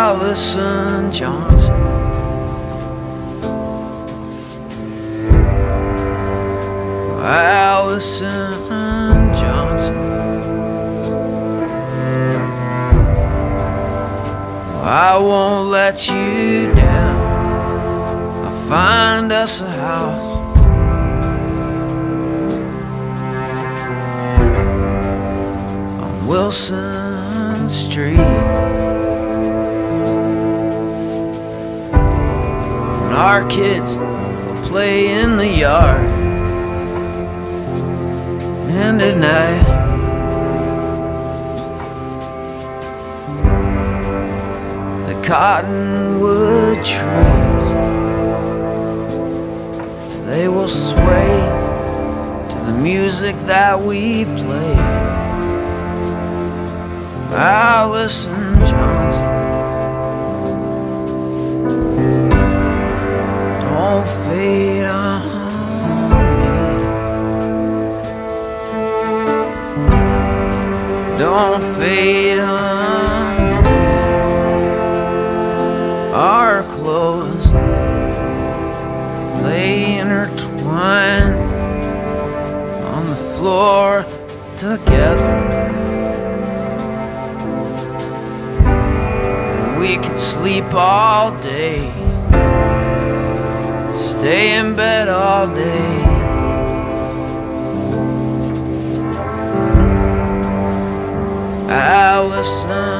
Allison Johnson. Allison Johnson. I won't let you down. I'll find us a house. On Wilson Street. And our kids will play in the yard. And at night, the cottonwood trees, they will sway to the music that we play. Allison Johnson, don't fade on me, don't fade on me. Our clothes lay intertwined on the floor together. We could sleep all day, stay in bed all day. Allison